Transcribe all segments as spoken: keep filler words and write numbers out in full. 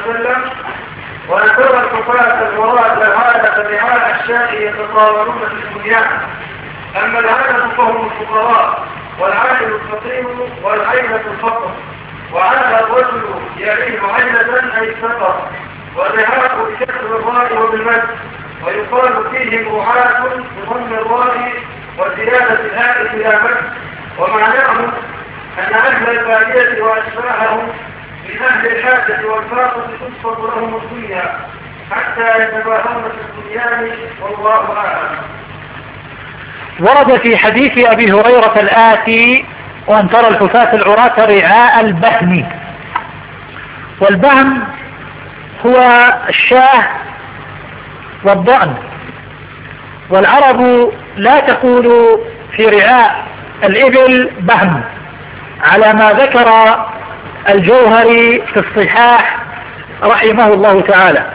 وسلم: وأن ترى الحفاة العراة العالة رعاء الشاء يتطاولون في البنيان، أما العالة فهم الفقراء، والعائل الفقير، والعيلة الفقر، وعلى الرجل يعيش عيلة أي سفر، والرعاء بكسر الراء وبالمد، ويقال فيهم رعاة بضم الراء وزيادة الهاء إلى مد. ومعناه أن أهل البادية وأشباههم من أهل الحاجة والفاقة تبسط لهم الدنيا حتى يتباهون في البنيان، والله أعلم. ورد في حديث أبي هريرة الآتي: وأن ترى الحفاة العراة رعاء البهم. والبهم هو الشاه والضأن، والعرب لا تقول في رعاء الإبل بهم، على ما ذكر الجوهري في الصحاح رحمه الله تعالى.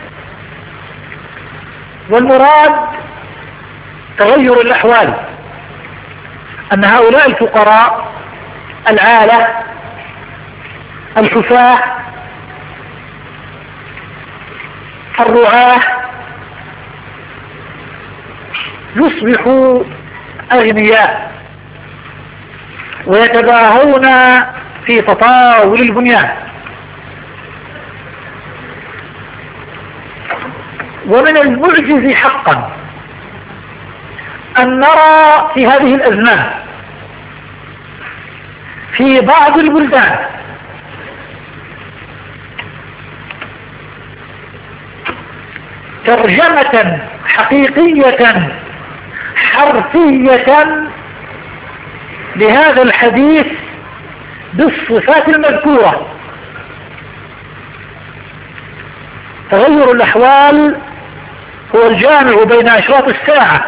والمراد تغير الأحوال، أن هؤلاء الفقراء العالة الحفاة الرعاة يصبحوا أغنياء ويتباهون في تطاول البنيان. ومن المعجز حقا أن نرى في هذه الأزمان في بعض البلدان ترجمة حقيقية حرفية لهذا الحديث بالصفات المذكورة. تغير الأحوال هو الجامع بين أشراط الساعة،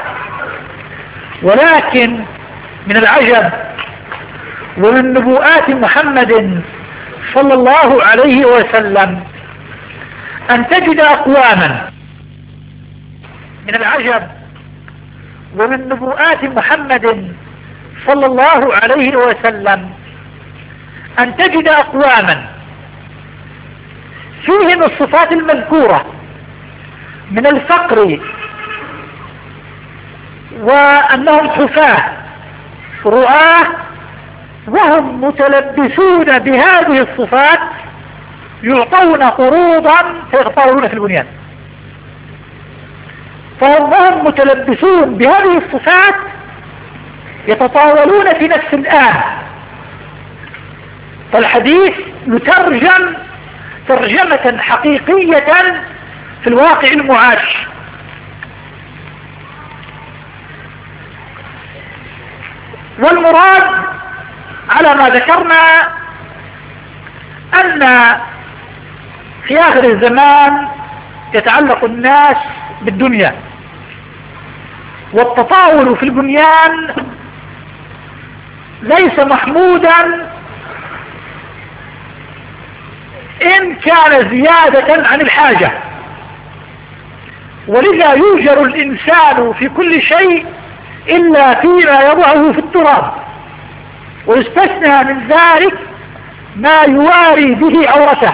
ولكن من العجب ومن نبوءات محمد صلى الله عليه وسلم أن تجد أقواما من العجب ومن نبوءات محمد صلى الله عليه وسلم أن تجد أقواما فيهم الصفات المذكورة من الفقر وأنهم حفاة رعاة، وهم متلبسون بهذه الصفات، يعطون قروضا فيتطاولون في البنيان. فهم متلبسون بهذه الصفات يتطاولون في نفس الآن. فالحديث يترجم ترجمة حقيقية في الواقع المعاش. والمراد على ما ذكرنا أن في آخر الزمان يتعلق الناس بالدنيا، والتطاول في البنيان ليس محمودا إن كان زيادة عن الحاجة، ولذا يوجر الإنسان في كل شيء إلا فيما يضعه في التراب، ويستثنى من ذلك ما يواري به عورته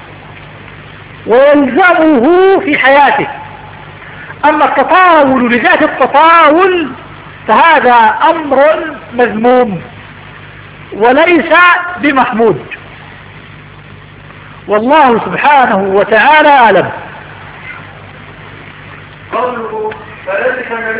ويلزمه في حياته. أما التطاول لذات التطاول فهذا أمر مذموم وليس بمحمود، والله سبحانه وتعالى أعلم. قوله فلذلك